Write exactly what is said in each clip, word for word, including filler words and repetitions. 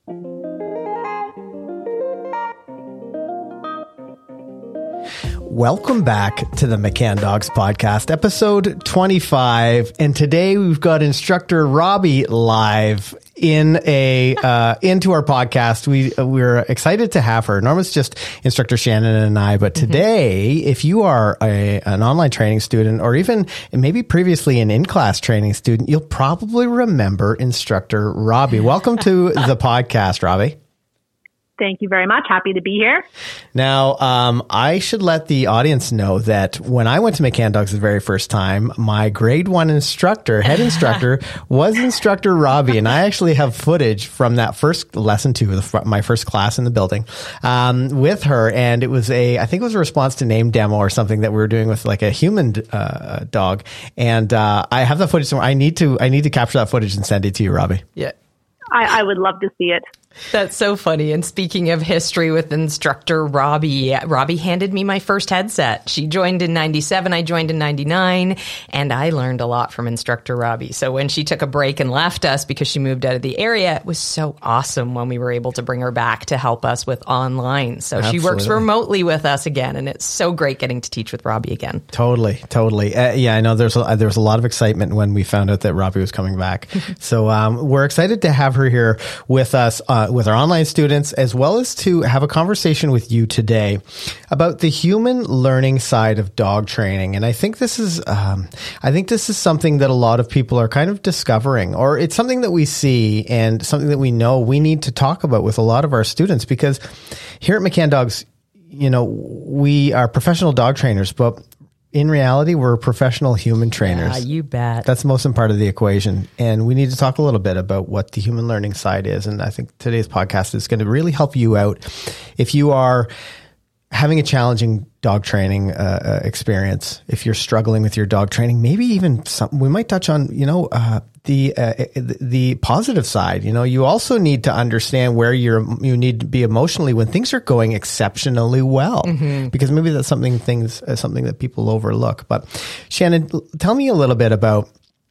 Welcome back to the McCann Dogs Podcast, episode twenty-five. And today we've got instructor Robbie live in a uh, into our podcast. We we're excited to have her. Normally it's just instructor Shannon and I, but today, mm-hmm. if you are a, an online training student, or even maybe previously an in-class training student, you'll probably remember instructor Robbie. Welcome to the podcast, Robbie. Thank you very much. Happy to be here. Now, um, I should let the audience know that when I went to McCann Dogs the very first time, my grade one instructor, head instructor, was instructor Robbie. And I actually have footage from that first lesson to the, my first class in the building um, with her. And it was a, I think it was a response to name demo or something that we were doing with like a human uh, dog. And uh, I have that footage somewhere. I need to, I need to capture that footage and send it to you, Robbie. Yeah. I, I would love to see it. That's so funny. And speaking of history with instructor Robbie, Robbie handed me my first headset. She joined in ninety-seven. I joined in ninety-nine. And I learned a lot from instructor Robbie. So when she took a break and left us because she moved out of the area, it was so awesome when we were able to bring her back to help us with online. So Absolutely. She works remotely with us again. And it's so great getting to teach with Robbie again. Totally, totally. Uh, yeah, I know there's a, there was a lot of excitement when we found out that Robbie was coming back. So um, we're excited to have her here with us, uh, with our online students, as well as to have a conversation with you today about the human learning side of dog training. And I think this is, um, I think this is something that a lot of people are kind of discovering, or it's something that we see and something that we know we need to talk about with a lot of our students, because here at McCann Dogs, you know, we are professional dog trainers, but in reality, we're professional human trainers. Yeah, you bet. That's the most important part of the equation. And we need to talk a little bit about what the human learning side is. And I think today's podcast is going to really help you out if you are having a challenging dog training uh, experience, if you're struggling with your dog training, maybe even some, we might touch on, you know, uh, the, uh, the positive side. You know, you also need to understand where you're, you need to be emotionally when things are going exceptionally well, mm-hmm. because maybe that's something, things, uh, something that people overlook. But Shannon, tell me a little bit about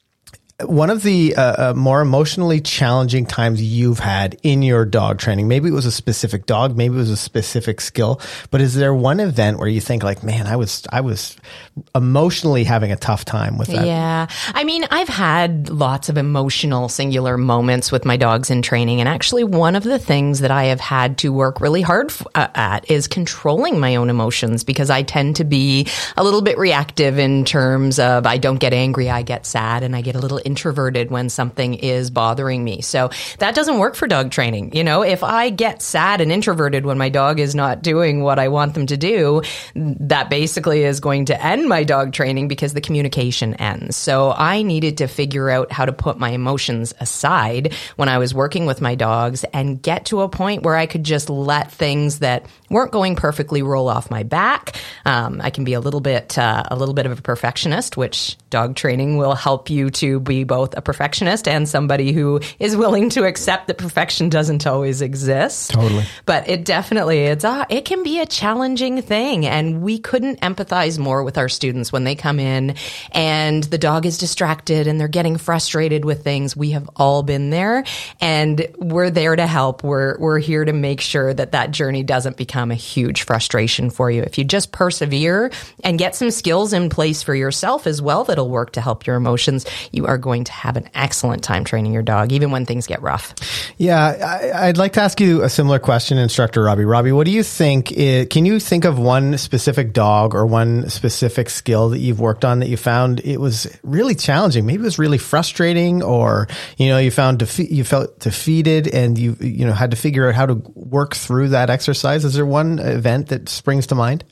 one of the uh, uh, more emotionally challenging times you've had in your dog training. Maybe it was a specific dog, maybe it was a specific skill, but is there one event where you think like, man, I was, I was emotionally having a tough time with that? Yeah. I mean, I've had lots of emotional singular moments with my dogs in training. And actually one of the things that I have had to work really hard f- uh, at is controlling my own emotions, because I tend to be a little bit reactive in terms of I don't get angry, I get sad, and I get a little introverted when something is bothering me. So that doesn't work for dog training. You know, if I get sad and introverted when my dog is not doing what I want them to do, that basically is going to end my dog training because the communication ends. So I needed to figure out how to put my emotions aside when I was working with my dogs and get to a point where I could just let things that weren't going perfectly roll off my back. Um, I can be a little bit, uh, a little bit of a perfectionist, which dog training will help you to be both a perfectionist and somebody who is willing to accept that perfection doesn't always exist. Totally. But it definitely, it's a, it can be a challenging thing. And we couldn't empathize more with our students when they come in and the dog is distracted and they're getting frustrated with things. We have all been there and we're there to help. We're, we're here to make sure that that journey doesn't become a huge frustration for you. If you just persevere and get some skills in place for yourself as well that'll work to help your emotions, you are going to have an excellent time training your dog, even when things get rough. Yeah, I, I'd like to ask you a similar question, Instructor Robbie. Robbie, what do you think? Is, can you think of one specific dog or one specific skill that you've worked on that you found it was really challenging? Maybe it was really frustrating, or you know, you found defe- you felt defeated, and you you know had to figure out how to work through that exercise. Is there one event that springs to mind?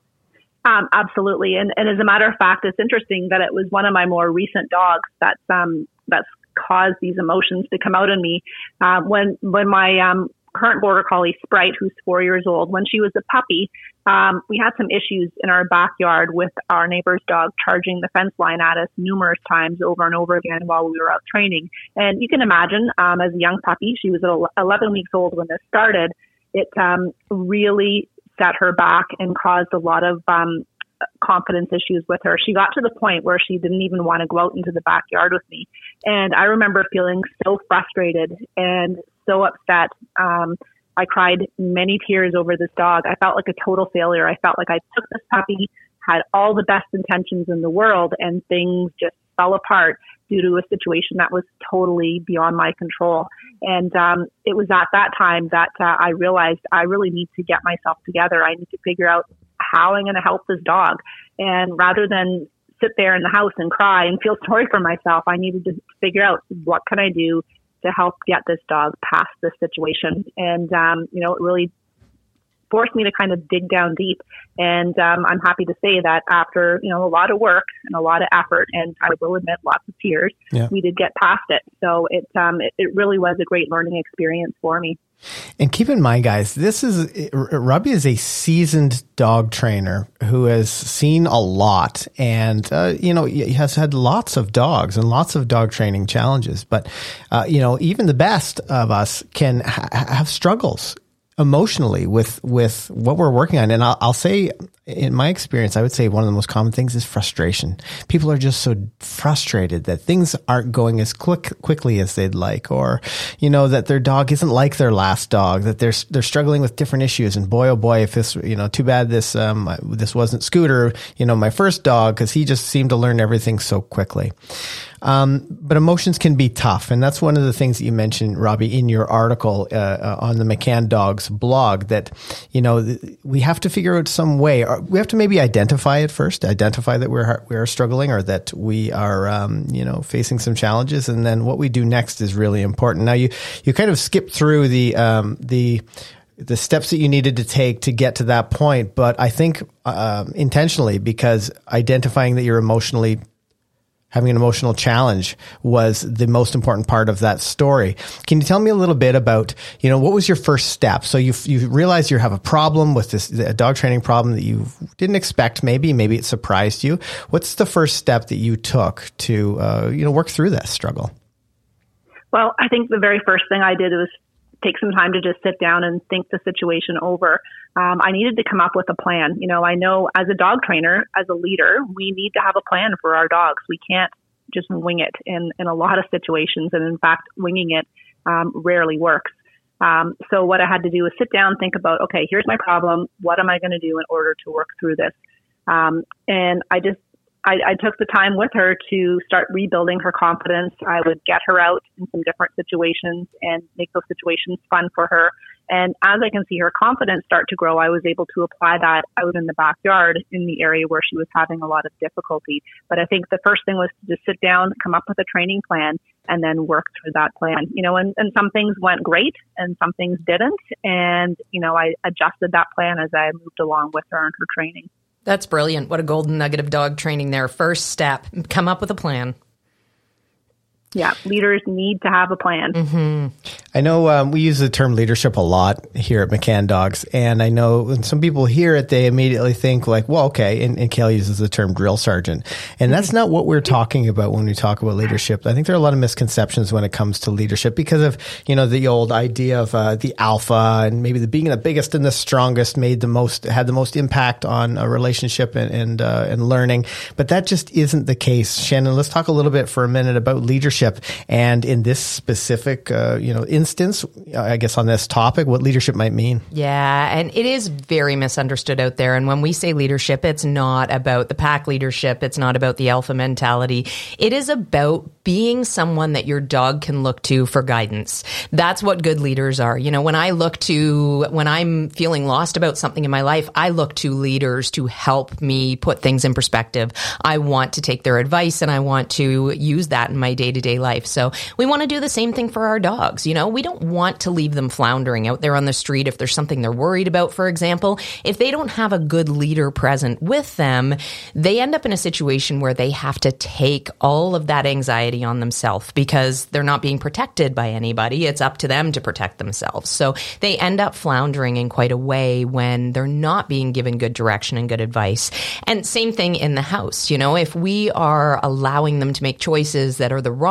Um, absolutely. And, and as a matter of fact, it's interesting that it was one of my more recent dogs that's, um, that's caused these emotions to come out in me. Uh, when, when my, um, current border collie Sprite, who's four years old, when she was a puppy, um, we had some issues in our backyard with our neighbor's dog charging the fence line at us numerous times over and over again while we were out training. And you can imagine, um, as a young puppy, she was eleven weeks old when this started. It, um, really set her back and caused a lot of um, confidence issues with her. She got to the point where she didn't even want to go out into the backyard with me. And I remember feeling so frustrated and so upset. Um, I cried many tears over this dog. I felt like a total failure. I felt like I took this puppy, had all the best intentions in the world, and things just fell apart due to a situation that was totally beyond my control. And um, it was at that time that uh, I realized I really need to get myself together. I need to figure out how I'm going to help this dog. And rather than sit there in the house and cry and feel sorry for myself, I needed to figure out what can I do to help get this dog past this situation. And, um, you know, it really forced me to kind of dig down deep. And um, I'm happy to say that after, you know, a lot of work and a lot of effort, and I will admit lots of tears, yeah. we did get past it. So it, um, it, it really was a great learning experience for me. And keep in mind, guys, this is, Robbie is a seasoned dog trainer who has seen a lot and, uh, you know, he has had lots of dogs and lots of dog training challenges. But, uh, you know, even the best of us can ha- have struggles emotionally with, with what we're working on. And I'll, I'll say, in my experience, I would say one of the most common things is frustration. People are just so frustrated that things aren't going as quick, quickly as they'd like, or, you know, that their dog isn't like their last dog, that they're, they're struggling with different issues. And boy, oh boy, if this, you know, too bad this, um, this wasn't Scooter, you know, my first dog, because he just seemed to learn everything so quickly. Um, but emotions can be tough. And that's one of the things that you mentioned, Robbie, in your article, uh, uh, on the McCann Dogs blog, that, you know, th- we have to figure out some way, or we have to maybe identify it first, identify that we're, we're struggling, or that we are, um, you know, facing some challenges. And then what we do next is really important. Now you, you kind of skipped through the, um, the, the steps that you needed to take to get to that point. But I think, uh, intentionally, because identifying that you're emotionally having an emotional challenge was the most important part of that story. Can you tell me a little bit about, you know, what was your first step? So you you realized you have a problem with this, a dog training problem that you didn't expect, maybe, maybe it surprised you. What's the first step that you took to, uh, you know, work through that struggle? Well, I think the very first thing I did was take some time to just sit down and think the situation over. Um, I needed to come up with a plan. You know, I know as a dog trainer, as a leader, we need to have a plan for our dogs. We can't just wing it in, in a lot of situations. And in fact, winging it um, rarely works. Um, so what I had to do was sit down, think about, okay, here's my problem. What am I going to do in order to work through this? Um, and I just I, I took the time with her to start rebuilding her confidence. I would get her out in some different situations and make those situations fun for her. And as I can see her confidence start to grow, I was able to apply that out in the backyard in the area where she was having a lot of difficulty. But I think the first thing was to just sit down, come up with a training plan, and then work through that plan. You know, and, and some things went great and some things didn't. And, you know, I adjusted that plan as I moved along with her and her training. That's brilliant. What a golden nugget of dog training there. First step, come up with a plan. Yeah, leaders need to have a plan. Mm-hmm. I know um, we use the term leadership a lot here at McCann Dogs, and I know when some people hear it, they immediately think like, well, okay, and, and Kale uses the term drill sergeant. And that's not what we're talking about when we talk about leadership. I think there are a lot of misconceptions when it comes to leadership because of, you know, the old idea of uh, the alpha and maybe the being the biggest and the strongest made the most, had the most impact on a relationship and, and, uh, and learning. But that just isn't the case. Shannon, let's talk a little bit for a minute about leadership. And in this specific, uh, you know, instance, I guess on this topic, what leadership might mean. Yeah, and it is very misunderstood out there. And when we say leadership, it's not about the pack leadership. It's not about the alpha mentality. It is about being someone that your dog can look to for guidance. That's what good leaders are. You know, when I look to, when I'm feeling lost about something in my life, I look to leaders to help me put things in perspective. I want to take their advice and I want to use that in my day-to-day life. So we want to do the same thing for our dogs. You know, we don't want to leave them floundering out there on the street if there's something they're worried about, for example. If they don't have a good leader present with them, they end up in a situation where they have to take all of that anxiety on themselves because they're not being protected by anybody. It's up to them to protect themselves. So they end up floundering in quite a way when they're not being given good direction and good advice. And same thing in the house. You know, if we are allowing them to make choices that are the wrong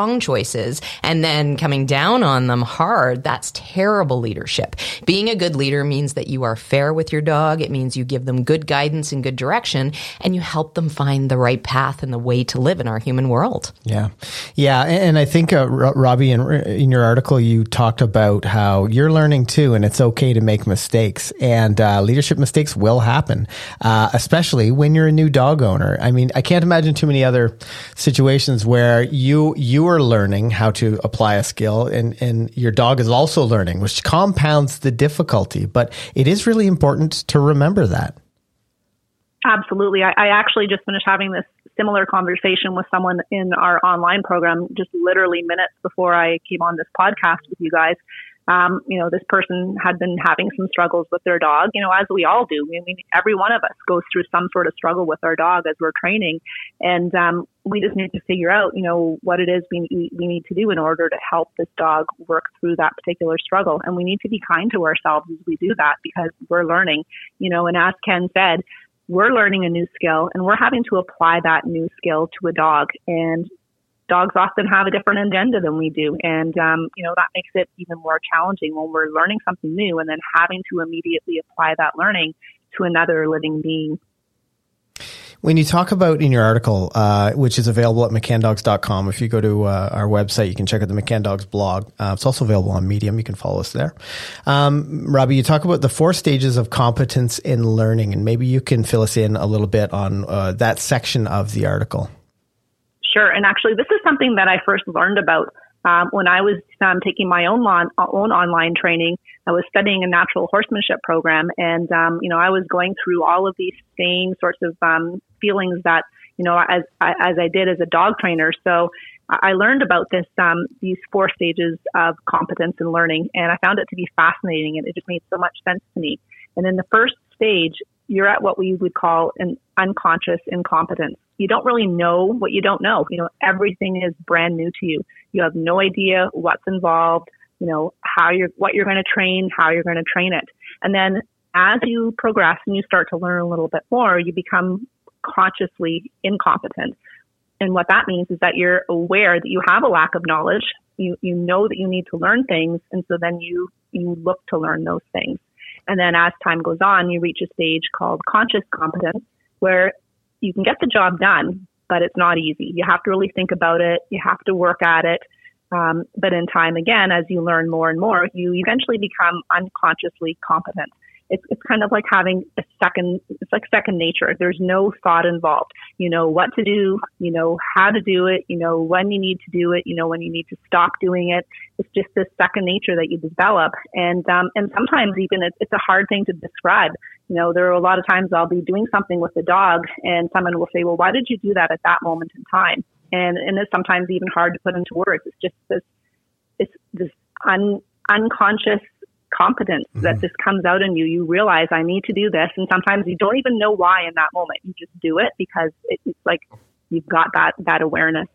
wrong choices and then coming down on them hard, that's terrible leadership. Being a good leader means that you are fair with your dog. It means you give them good guidance and good direction, and you help them find the right path and the way to live in our human world. Yeah. Yeah. And I think, uh, Robbie, in, in your article, you talked about how you're learning too, and it's okay to make mistakes. And uh, leadership mistakes will happen, uh, especially when you're a new dog owner. I mean, I can't imagine too many other situations where you you are learning how to apply a skill, and, and your dog is also learning, which compounds the difficulty. But it is really important to remember that. Absolutely. I, I actually just finished having this similar conversation with someone in our online program just literally minutes before I came on this podcast with you guys. Um, you know, this person had been having some struggles with their dog, you know, as we all do. I mean, every one of us goes through some sort of struggle with our dog as we're training. And um, we just need to figure out, you know, what it is we, we need to do in order to help this dog work through that particular struggle. And we need to be kind to ourselves as we do that, because we're learning, you know, and as Ken said, we're learning a new skill and we're having to apply that new skill to a dog. And dogs often have a different agenda than we do. And, um, you know, that makes it even more challenging when we're learning something new and then having to immediately apply that learning to another living being. When you talk about in your article, uh, which is available at mccann dogs dot com, if you go to uh, our website, you can check out the McCann Dogs blog. Uh, it's also available on Medium. You can follow us there. Um, Robbie, you talk about the four stages of competence in learning, and maybe you can fill us in a little bit on uh, that section of the article. Sure. And actually, this is something that I first learned about um, when I was um, taking my own, on, own online training. I was studying a natural horsemanship program. And, um, you know, I was going through all of these same sorts of um, feelings that, you know, as, as I did as a dog trainer. So I learned about this, um, these four stages of competence and learning. And I found it to be fascinating, and it just made so much sense to me. And in the first stage, you're at what we would call an unconscious incompetence. You don't really know what you don't know. You know, everything is brand new to you. You have no idea what's involved, you know, how you're, what you're going to train, how you're going to train it. And then as you progress and you start to learn a little bit more, you become consciously incompetent. And what that means is that you're aware that you have a lack of knowledge. You, you know that you need to learn things. And so then you, you look to learn those things. And then as time goes on, you reach a stage called conscious competence, where you can get the job done, but it's not easy. You have to really think about it. You have to work at it. Um, but in time, again, as you learn more and more, you eventually become unconsciously competent. It's, it's kind of like having a second, it's like second nature. There's no thought involved. You know what to do, you know how to do it, you know when you need to do it, you know when you need to stop doing it. It's just this second nature that you develop. And um, and sometimes even it's, it's a hard thing to describe. You know, there are a lot of times I'll be doing something with a dog and someone will say, well, why did you do that at that moment in time? And and it's sometimes even hard to put into words. It's just this, it's this un, unconscious competence mm-hmm. that just comes out in you. You realize I need to do this. And sometimes you don't even know why in that moment. You just do it because it, it's like you've got that, that awareness.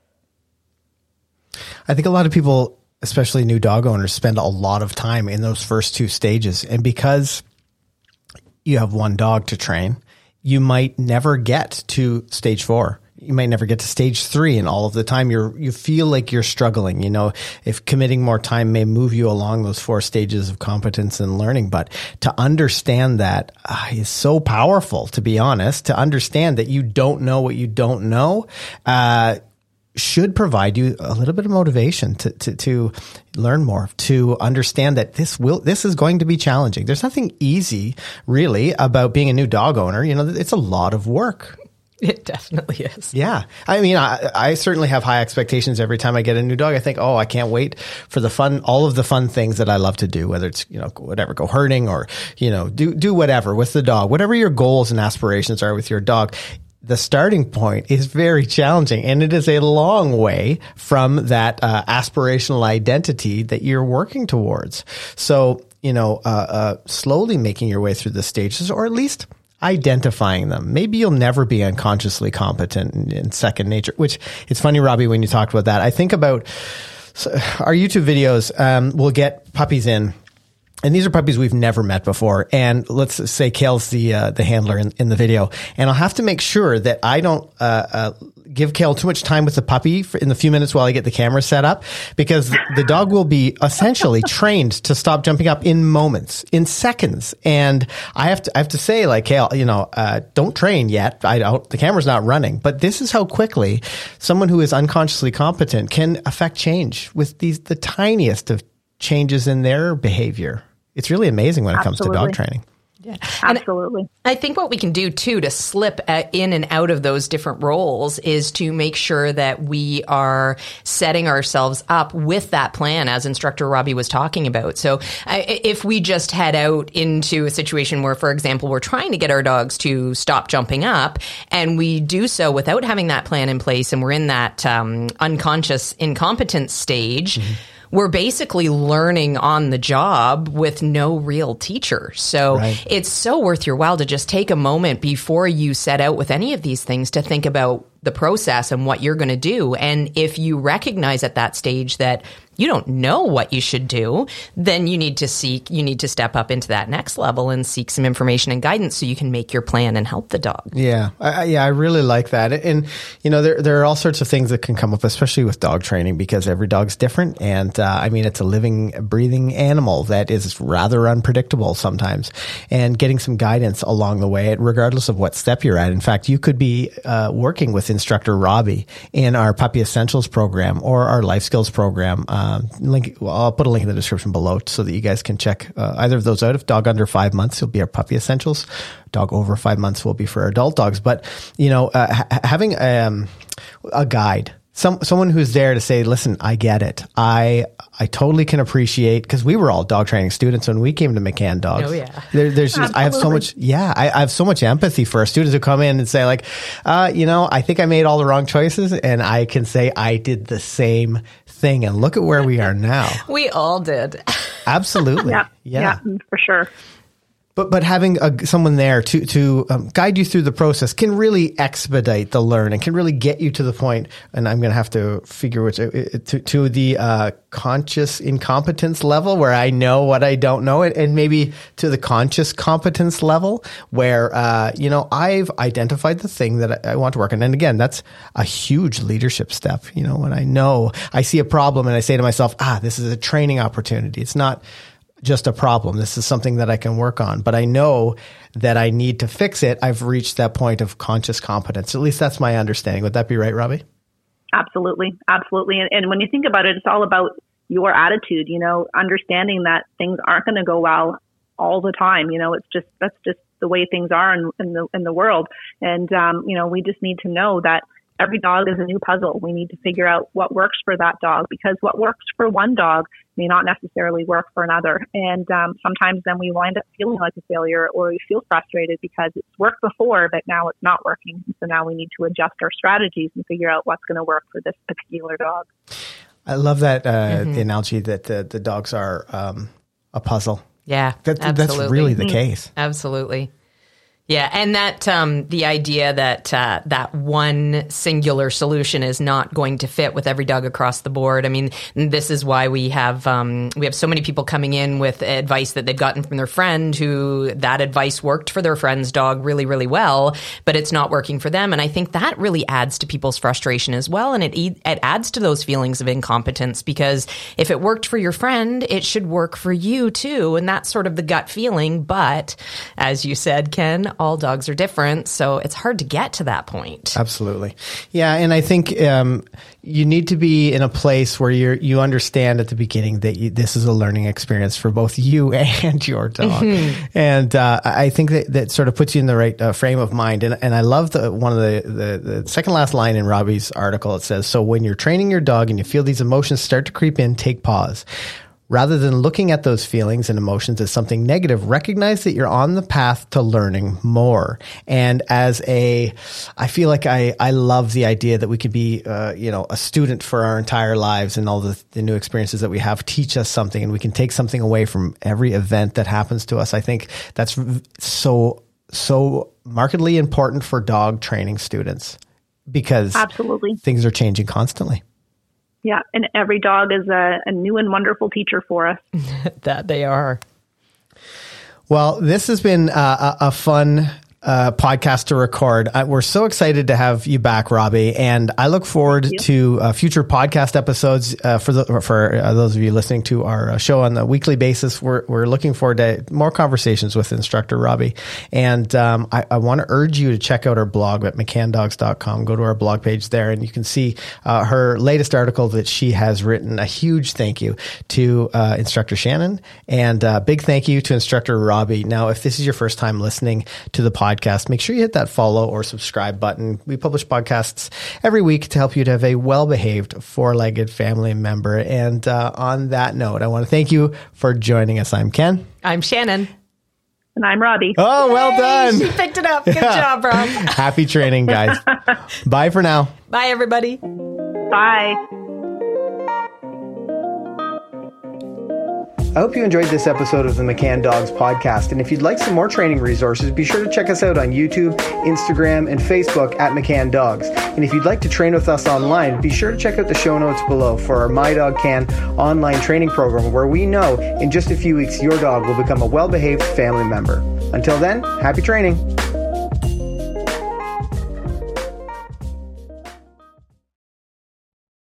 I think a lot of people, especially new dog owners, spend a lot of time in those first two stages. And because you have one dog to train, you might never get to stage four. You might never get to stage three, and all of the time you're, you feel like you're struggling. You know, if committing more time may move you along those four stages of competence and learning, but to understand that uh, is so powerful, to be honest. To understand that you don't know what you don't know, uh, should provide you a little bit of motivation to, to, to learn more, to understand that this will, this is going to be challenging. There's nothing easy really about being a new dog owner. You know, it's a lot of work. It definitely is. Yeah. I mean, I, I certainly have high expectations every time I get a new dog. I think, oh, I can't wait for the fun, all of the fun things that I love to do, whether it's, you know, whatever, go herding or, you know, do, do whatever with the dog, whatever your goals and aspirations are with your dog. The starting point is very challenging, and it is a long way from that uh, aspirational identity that you're working towards. So, you know, uh, uh, slowly making your way through the stages, or at least identifying them. Maybe you'll never be unconsciously competent in, in second nature, which it's funny, Robbie, when you talked about that. I think about so our YouTube videos. Um, we'll get puppies in. And these are puppies we've never met before. And let's say Kale's the uh, the handler in, in the video. And I'll have to make sure that I don't uh, uh, give Kale too much time with the puppy for, in the few minutes while I get the camera set up, because the dog will be essentially trained to stop jumping up in moments, in seconds. And I have to, I have to say, like, Kale, you know, uh, don't train yet. I don't, the camera's not running, but this is how quickly someone who is unconsciously competent can affect change with these, the tiniest of changes in their behavior. It's really amazing when it Absolutely. comes to dog training. Yeah, absolutely. And I think what we can do too to slip in and out of those different roles is to make sure that we are setting ourselves up with that plan, as Instructor Robbie was talking about. So I, if we just head out into a situation where, for example, we're trying to get our dogs to stop jumping up, and we do so without having that plan in place, and we're in that um, unconscious incompetence stage, mm-hmm. we're basically learning on the job with no real teacher. So right. it's so worth your while to just take a moment before you set out with any of these things to think about the process and what you're going to do. And if you recognize at that stage that you don't know what you should do, then you need to seek, you need to step up into that next level and seek some information and guidance so you can make your plan and help the dog. Yeah. I, yeah. I really like that. And, you know, there, there are all sorts of things that can come up, especially with dog training, because every dog's different. And, uh, I mean, it's a living, breathing animal that is rather unpredictable sometimes, and getting some guidance along the way, regardless of what step you're at. In fact, you could be, uh, working with Instructor Robbie in our Puppy Essentials program or our Life Skills program. Um, link, well, I'll put a link in the description below so that you guys can check uh, either of those out. If dog under five months, it'll be our Puppy Essentials. Dog over five months will be for adult dogs. But, you know, uh, ha- having um, a guide, some someone who's there to say, listen, I get it. I I totally can appreciate, because we were all dog training students when we came to McCann Dogs. Oh, yeah. There, there's just, I have so much, yeah, I, I have so much empathy for our students who come in and say, like, uh, you know, I think I made all the wrong choices, and I can say I did the same thing, and look at where we are now. We all did. Absolutely. Yeah, yeah. yeah, for sure. But but having a, someone there to to um, guide you through the process can really expedite the learning, can really get you to the point. And I'm going to have to figure which uh, to to the uh, conscious incompetence level where I know what I don't know, and, and maybe to the conscious competence level where uh, you know, I've identified the thing that I, I want to work on. And again, that's a huge leadership step. You know, when I know I see a problem and I say to myself, ah, this is a training opportunity. It's not just a problem. This is something that I can work on, but I know that I need to fix it. I've reached that point of conscious competence. At least that's my understanding. Would that be right, Robbie? Absolutely. Absolutely. And, and when you think about it, it's all about your attitude, you know, understanding that things aren't going to go well all the time. You know, it's just, that's just the way things are in, in the, in the world. And, um, you know, we just need to know that every dog is a new puzzle. We need to figure out what works for that dog, because what works for one dog may not necessarily work for another. And um, sometimes then we wind up feeling like a failure, or we feel frustrated because it's worked before, but now it's not working. So now we need to adjust our strategies and figure out what's going to work for this particular dog. I love that, uh, mm-hmm. the analogy that the, the dogs are um, a puzzle. Yeah, that, absolutely. That's really the case. Absolutely. Yeah, and that um, the idea that uh, that one singular solution is not going to fit with every dog across the board. I mean, this is why we have um, we have so many people coming in with advice that they've gotten from their friend, who that advice worked for their friend's dog really, really well, but it's not working for them. And I think that really adds to people's frustration as well, and it it adds to those feelings of incompetence, because if it worked for your friend, it should work for you too, and that's sort of the gut feeling. But as you said, Ken, all dogs are different, so it's hard to get to that point. Absolutely. Yeah, and I think um, you need to be in a place where you you understand at the beginning that you, this is a learning experience for both you and your dog. Mm-hmm. And uh, I think that, that sort of puts you in the right uh, frame of mind. And, and I love the one of the, the, the second last line in Robbie's article. It says, so when you're training your dog and you feel these emotions start to creep in, take pause. Rather than looking at those feelings and emotions as something negative, recognize that you're on the path to learning more. And as a, I feel like I, I love the idea that we could be, uh, you know, a student for our entire lives, and all the, the new experiences that we have teach us something, and we can take something away from every event that happens to us. I think that's so, so markedly important for dog training students, because absolutely things are changing constantly. Yeah, and every dog is a, a new and wonderful teacher for us. That they are. Well, this has been uh, a, a fun uh, podcast to record. Uh, we're so excited to have you back, Robbie, and I look forward to uh, future podcast episodes. Uh, for the, for uh, those of you listening to our uh, show on a weekly basis, we're we're looking forward to more conversations with instructor Robbie. And um, I, I want to urge you to check out our blog at mccann dogs dot com. Go to our blog page there, and you can see uh, her latest article that she has written. A huge thank you to uh, instructor Shannon, and a big thank you to instructor Robbie. Now, if this is your first time listening to the podcast, podcast, make sure you hit that follow or subscribe button. We publish podcasts every week to help you to have a well-behaved four-legged family member. And uh, on that note, I want to thank you for joining us. I'm Ken. I'm Shannon. And I'm Robbie. Oh, well done. She picked it up. Good yeah. job, Rob. Happy training, guys. Bye for now. Bye, everybody. Bye. I hope you enjoyed this episode of the McCann Dogs podcast. And if you'd like some more training resources, be sure to check us out on YouTube, Instagram, and Facebook at McCann Dogs. And if you'd like to train with us online, be sure to check out the show notes below for our My Dog Can online training program, where we know in just a few weeks your dog will become a well-behaved family member. Until then, happy training.